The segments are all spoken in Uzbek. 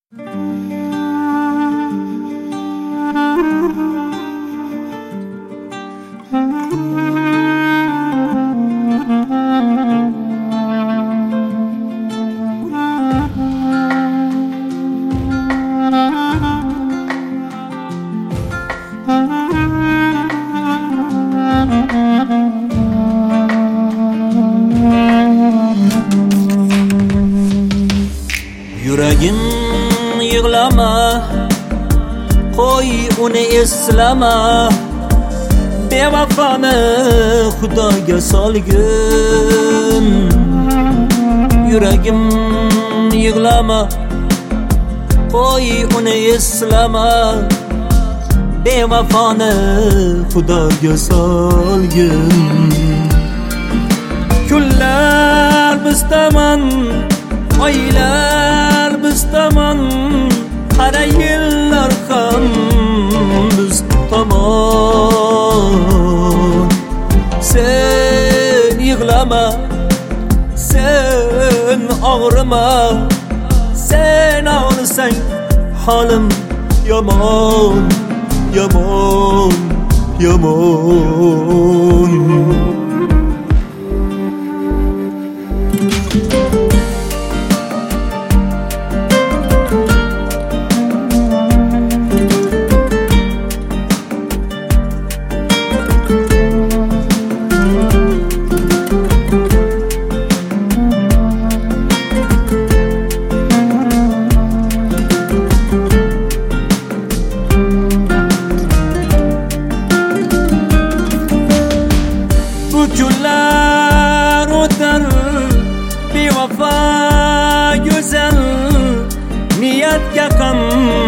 Yuragim yig'lama, qo'y uni eslama, bevafoni Xudoga solgin. Yuragim yig'lama, qo'y uni eslama, bevafoni Xudoga solgin. Kunlar bizdaman, oylar bizdaman, qara yillar ham biz tomon. Sen yig'lama, sen og'rima, sen og'risang holim yomon, yomon, yomon. Günler o'tar, bevafo go'zal, niyatga ham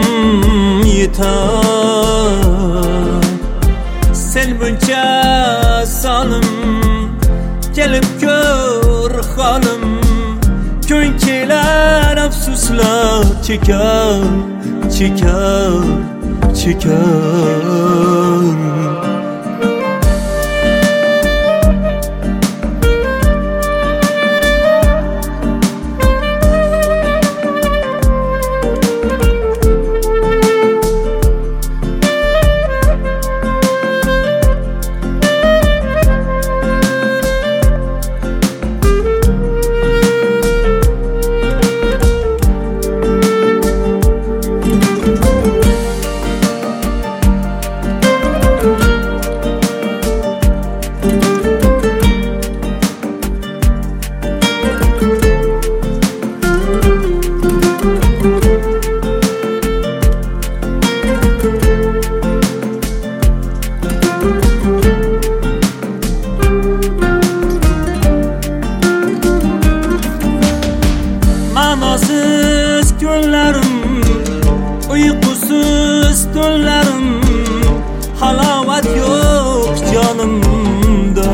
yetar. Sen buncha solim, kelib ko'r holim, kun kelar afsuslar chekar, chekar, chekar. Ma'nosiz kunlarim, uyqusiz tunlarim, halovat yo'q jonimda.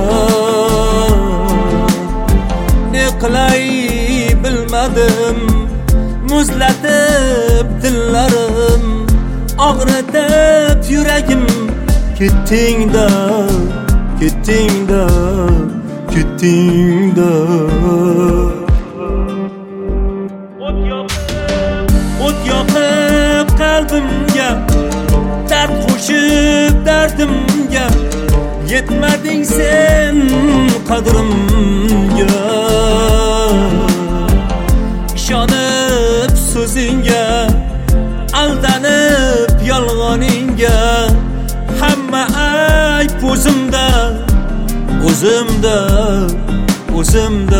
Ne qilay bilmadim, muzlatib dillarim, og'ritib yuragim. Ketding-da, ketding-da, ketding-da. O't yoqib qalbimga, dard qo'shib dardimga, yetmading sen qadrimga. Ishonib so'zingga, aldanib yolg'oningga, hamma ayb o'zimda, o'zimda, o'zimda.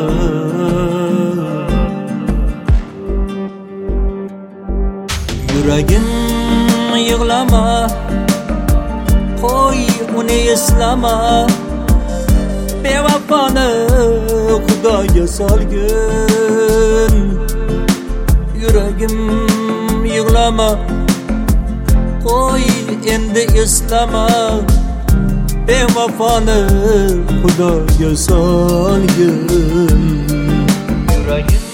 Yuragim yig'lama, qo'y uni eslama, bevafoni Xudoga solgin. Yuragim yig'lama, qo'y endi eslama, bevafoni Xudoga solgin. Yuragim